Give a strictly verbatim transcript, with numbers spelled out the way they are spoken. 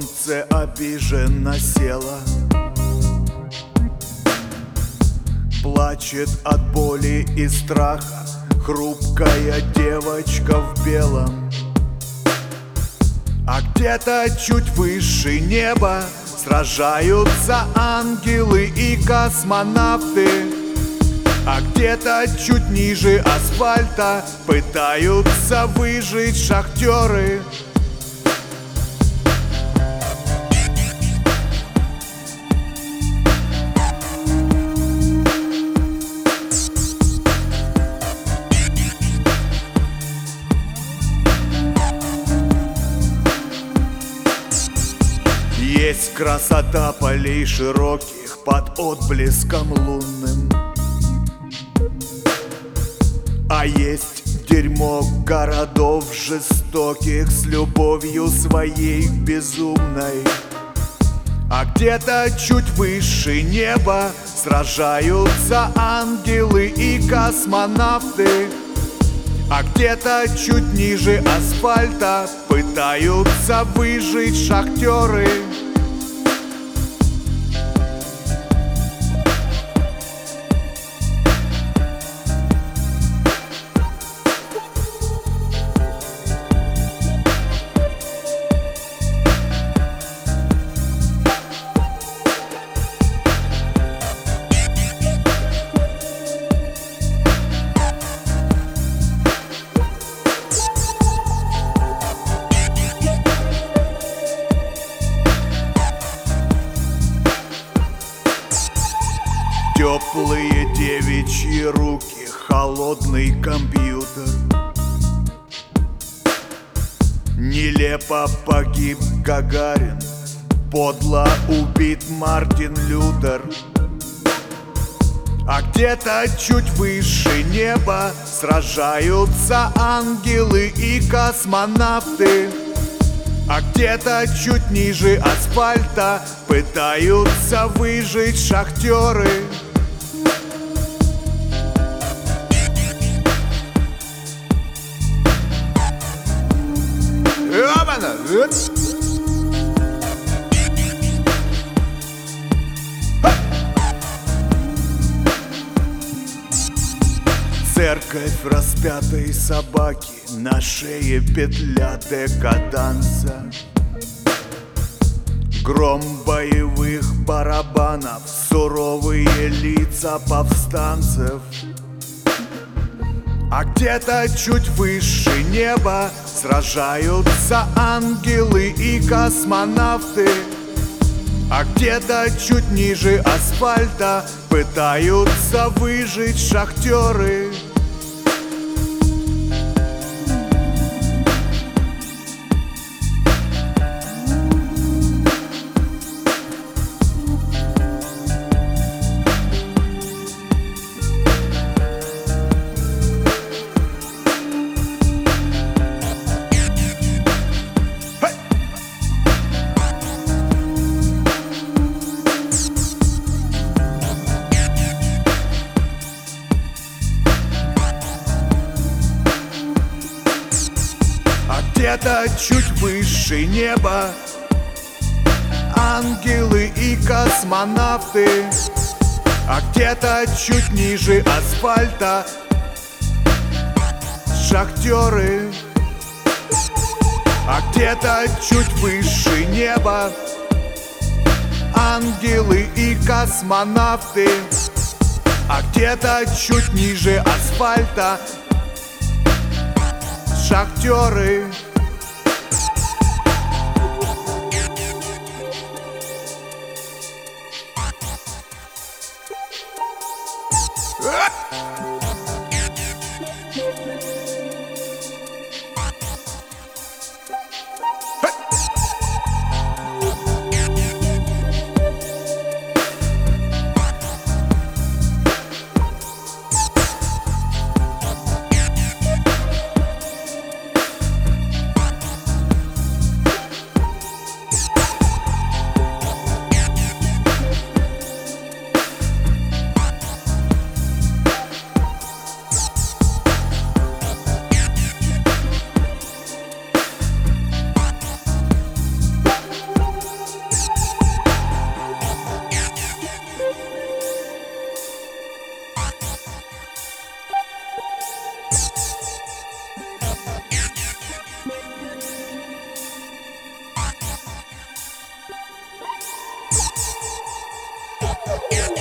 солнце обиженно село, плачет от боли и страха хрупкая девочка в белом. А где-то чуть выше неба сражаются ангелы и космонавты. А где-то чуть ниже асфальта пытаются выжить шахтеры. Есть красота полей широких под отблеском лунным, а есть дерьмо городов жестоких с любовью своей безумной. А где-то чуть выше неба сражаются ангелы и космонавты. А где-то чуть ниже асфальта пытаются выжить шахтеры. Теплые девичьи руки, холодный компьютер. Нелепо погиб Гагарин, подло убит Мартин Лютер. А где-то чуть выше неба сражаются ангелы и космонавты. А где-то чуть ниже асфальта пытаются выжить шахтеры. Церковь распятой собаки, на шее петля декаданса. Гром боевых барабанов, суровые лица повстанцев. А где-то чуть выше неба сражаются ангелы и космонавты. А где-то чуть ниже асфальта пытаются выжить шахтеры. Где-то чуть выше неба ангелы и космонавты. А где-то чуть ниже асфальта шахтеры. А где-то чуть выше неба ангелы и космонавты. А где-то чуть ниже асфальта шахтеры. Yeah.